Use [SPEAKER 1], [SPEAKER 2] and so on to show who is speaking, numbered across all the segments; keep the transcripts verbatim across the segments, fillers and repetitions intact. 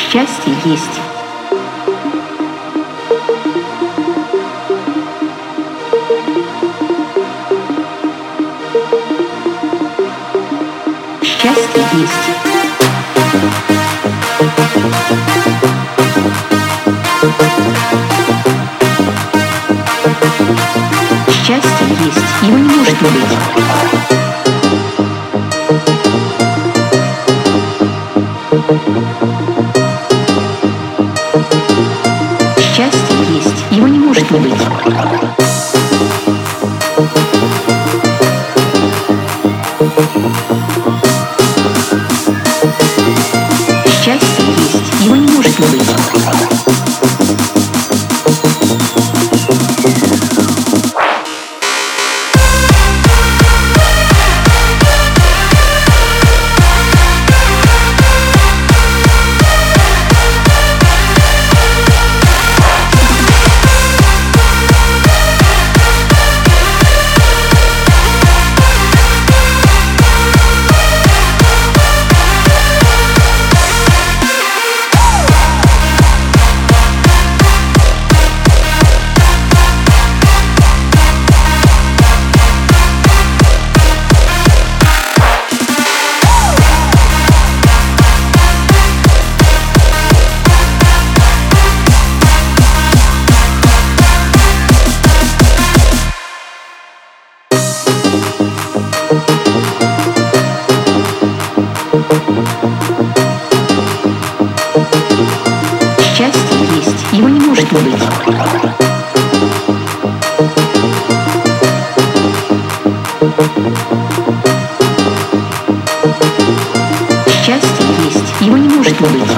[SPEAKER 1] Счастье есть. Счастье есть. Счастье есть. Его не может не быть. Счастье есть. Его не может не быть. Счастье есть. Его не может не быть. Счастье есть. Его не может не быть. Счастье есть. Его не может не быть.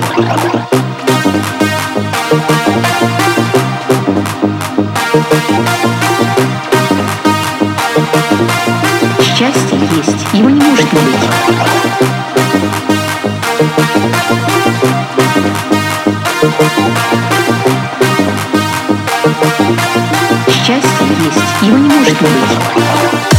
[SPEAKER 1] Счастье есть. Его не может не быть. Счастье есть. Его не может не быть.